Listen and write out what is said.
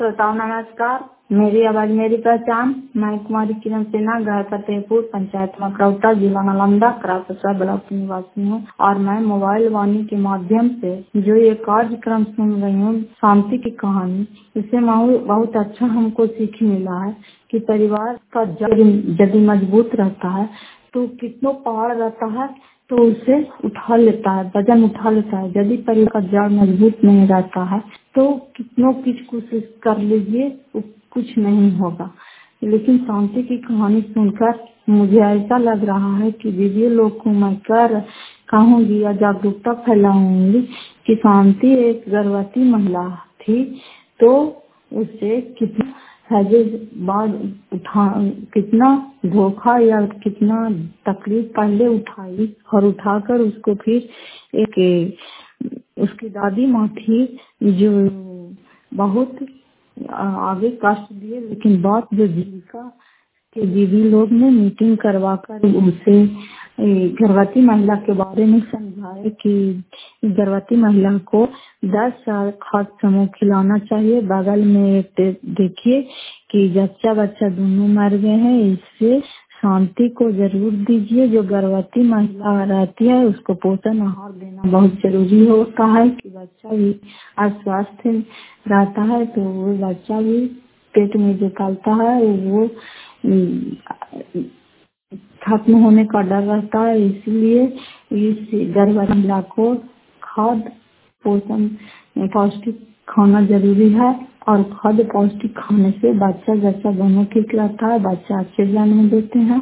श्रोताओं नमस्कार। मेरी आवाज मेरी पहचान। मैं कुमारी किरण सिन्हा, गाय फतेहपुर, पंचायत मकरौता, जिला नालंदा, कराससा ब्लॉक की निवासी हूँ और मैं मोबाइल वाणी के माध्यम से जो ये कार्यक्रम सुन रही हूँ, शांति की कहानी, इससे बहुत अच्छा हमको सीख मिला है कि परिवार का जड़ यदि मजबूत रहता है तो कितनों पहाड़ रहता है तो उसे उठा लेता है, वजन उठा लेता है। यदि परिवार का जड़ मजबूत नहीं रहता है तो कितनों की कोशिश कर लीजिए कुछ नहीं होगा। लेकिन शांति की कहानी सुनकर मुझे ऐसा लग रहा है कि दीदी लोग को मैं कहूँगी या जागरूकता फैलाऊंगी कि शांति एक गर्भवती महिला थी, तो उसे कितना बाद कितना धोखा या कितना तकलीफ पहले उठाई और उठाकर उसको फिर एक उसकी दादी माँ थी जो बहुत आगे कष्ट दिए, लेकिन बात जो जीविका के दीदी लोग ने मीटिंग करवाकर उसे गर्भवती महिला के बारे में समझाए कि गर्भवती महिला को 10 साल खाद्य समूह खिलाना चाहिए। बगल में देखिए कि बच्चा दोनों मर गए हैं, इससे शांति को जरूर दीजिए। जो गर्भवती महिला रहती है उसको पोषण आहार देना बहुत जरूरी होता है कि बच्चा भी अस्वस्थ रहता है तो वो बच्चा भी पेट में जो पलता है वो खत्म होने का डर रहता है। इसलिए इस गर्भवती महिला को खाद्य पोषण पौष्टिक खाना जरूरी है और खाद्य पौष्टिक खाने से बच्चा दोनों ठीक रहता है, बच्चा अच्छे जन्म देते हैं।